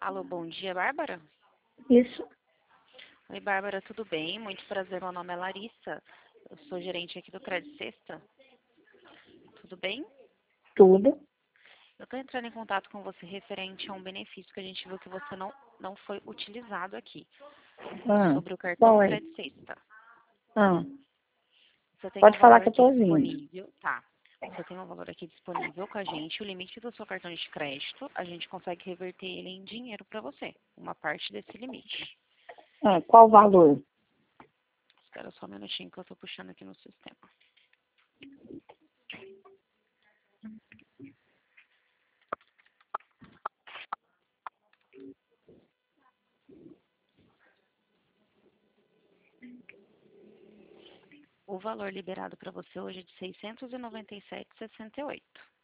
Alô, bom dia, Bárbara? Isso, Oi, Bárbara, tudo bem? Muito prazer, meu nome é Larissa. Eu sou gerente aqui do Credit Sexta. Tudo bem? tudo. Eu estou entrando em contato com você referente a um benefício que a gente viu que você não foi utilizado aqui, Ah, sobre o cartão qual é? Credit Sexta. Ah, Você tem um pode falar valor que eu aqui tô ouvindo. disponível, tá? Você tem um valor aqui disponível com a gente. O limite do seu cartão de crédito, a gente consegue reverter ele em dinheiro para você, uma parte desse limite. Ah, qual o valor? Espera só um minutinho que eu estou puxando aqui no sistema. O valor liberado para você hoje é de R$ 697,68.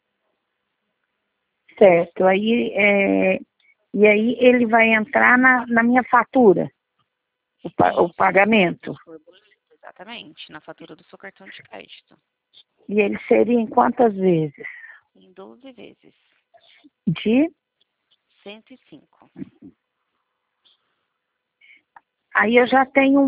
Certo. E aí ele vai entrar na minha fatura, o Isso, pagamento. se for boleto, exatamente, na fatura do seu cartão de crédito, E ele seria em quantas vezes? em 12 vezes, De? 105. Aí eu já tenho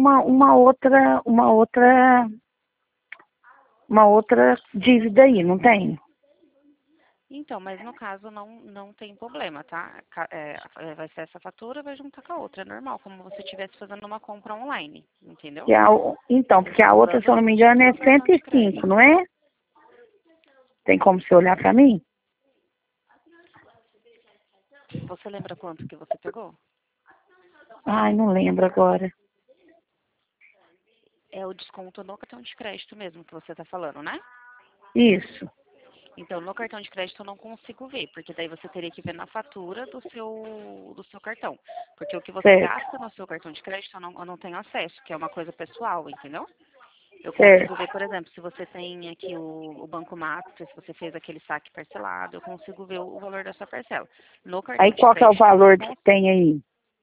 uma outra dívida aí, não tem? Então, mas no caso não tem problema, tá? Vai ser essa fatura, vai juntar com a outra, é normal, como você estivesse fazendo uma compra online, entendeu? Então, porque a outra, se eu não me Provavelmente no engano, é seu cartão de 105, crédito. não é? Tem como você olhar para mim? Você lembra quanto que você pegou? Ai, não lembro agora. É o desconto no cartão de crédito mesmo que você está falando, né? Isso. Então, no cartão de crédito eu não consigo ver, porque daí você teria que ver na fatura do seu cartão. Porque o que você Certo, gasta no seu cartão de crédito eu não tenho acesso, que é uma coisa pessoal, entendeu? Eu consigo certo. ver, por exemplo, se você tem aqui o Banco Master, se você fez aquele saque parcelado, eu consigo ver o valor da sua parcela. No cartão Aí de qual que é o crédito eu não valor que consigo. tem aí?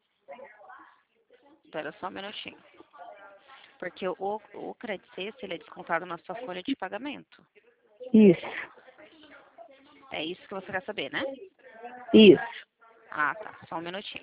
Espera só um minutinho. Porque o Credit Sexta, ele é descontado na sua folha de pagamento. Isso, É isso que você quer saber, né? isso. Ah, tá. Só um minutinho.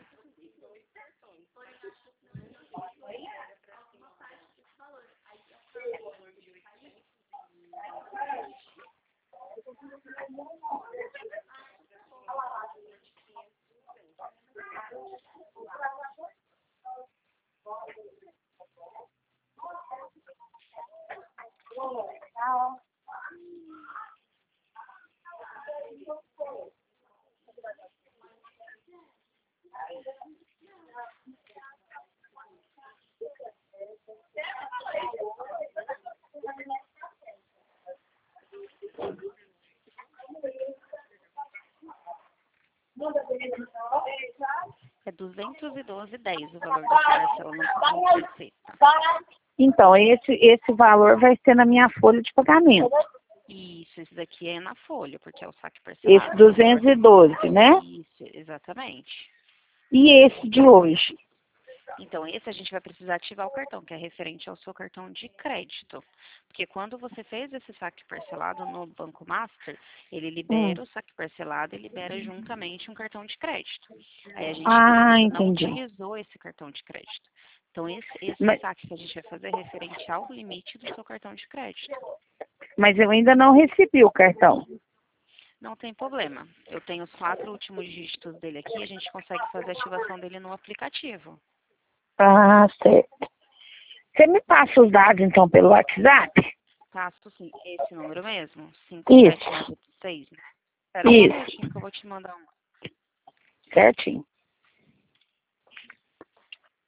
É 212,10 o valor da sua parcela no Credit Sexta. Então, esse valor vai ser na minha folha de pagamento. Isso, esse daqui é na folha, porque é o saque Esse parcelado, né? 212, né? Isso, exatamente. E esse de hoje? Então, esse a gente vai precisar ativar o cartão, que é referente ao seu cartão de crédito. Porque quando você fez esse saque parcelado no Banco Master, ele libera o saque parcelado e libera juntamente um cartão de crédito. Aí a gente viu que Ah, você não entendi. utilizou esse cartão de crédito. Então, esse Mas, saque que a gente vai fazer é referente ao limite do seu cartão de crédito. mas eu ainda não recebi o cartão. Não tem problema. Eu tenho os 4 últimos dígitos dele aqui, a gente consegue fazer a ativação dele no aplicativo. Ah, certo. Você me passa os dados, então, pelo WhatsApp? Passo sim, esse número mesmo, Isso, 57986. Espera só um isso, minutinho que eu vou te mandar um. certinho.